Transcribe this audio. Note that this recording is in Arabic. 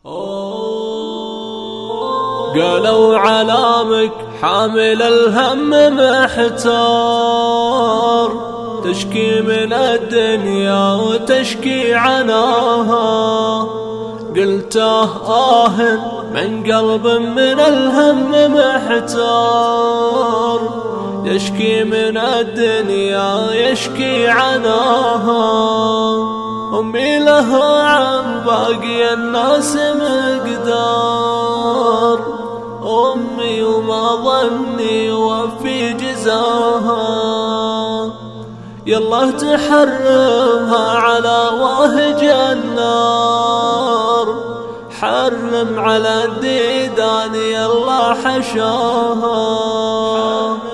قالوا علامك حامل الهم محتار، تشكي من الدنيا وتشكي عناها. قلته من قلب من الهم محتار، يشكي من الدنيا يشكي عناها. أمي لها عن باقي الناس مقدار، أمي وما ظني وفي جزاها. يالله تحرمها على واهج النار، حرم على الديدان يالله حشاها.